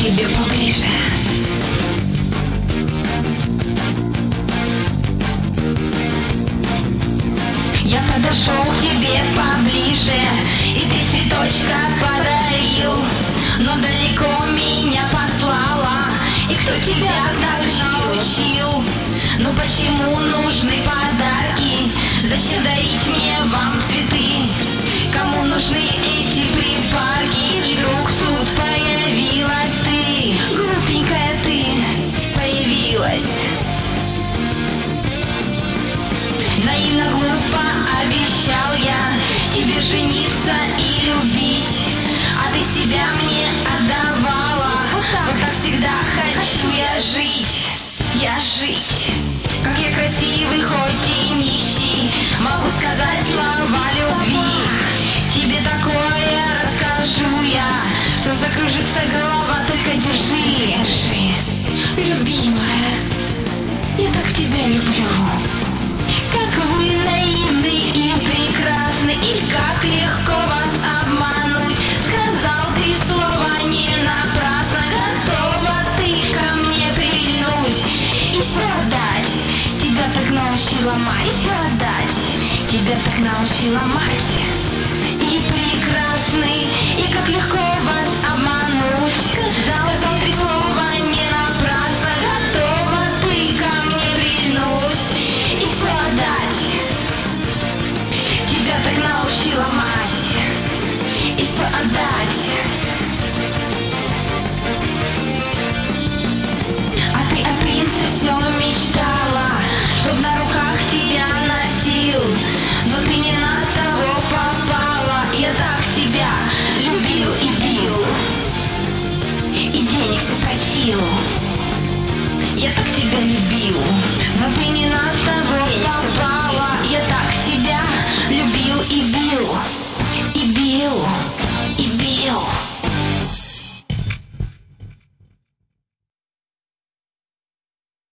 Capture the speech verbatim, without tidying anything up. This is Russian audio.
тебе поближе. Я подошел к тебе поближе, и ты цветочка подарил, но далеко меня послала. И кто тебя так научил? Ну почему нужны подарки? Зачем дарить мне вам цветы? Кому нужны эти припарки? И вдруг тут появилась ты, глупенькая ты, появилась. Наивно, глупо обещал я тебе жениться и любить, а ты себя мне отдавала. Вот так, вот так всегда хочу я жить, я жить. Как я красивый, хоть и нищий, могу сказать слова любви. Тебе такое расскажу я, что закружится голова, только держи, держи. Любимая, я так тебя люблю. Как вы наивны и прекрасны, и как легко вас обмануть. Сказал три слова не напрасно, готова ты ко мне прильнуть. И все отдать, тебя так научила мать. И все отдать, тебя так научила мать. И прекрасны, и как легко вас обмануть. Сказал три слова не напрасно, готова ты ко мне прильнуть. И все отдать, тебя так научила мать. И все отдать.